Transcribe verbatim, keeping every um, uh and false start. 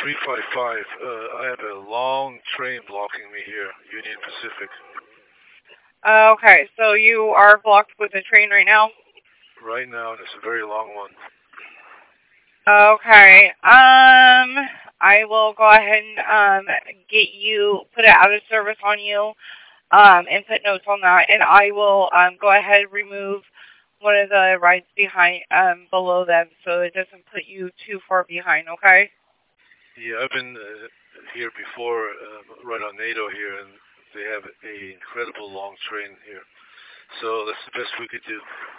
three five five. Uh, I have a long train blocking me here, Union Pacific. Uh, okay, so you are blocked with a train right now? Right now, and it's a very long one. Okay. Um, I will go ahead and um get you put it out of service on you. Um, and put notes on that, and I will um go ahead and remove one of the rides behind um below them so it doesn't put you too far behind. Okay. Yeah, I've been uh, here before, um, right on NATO here, and they have a incredible long train here. So that's the best we could do.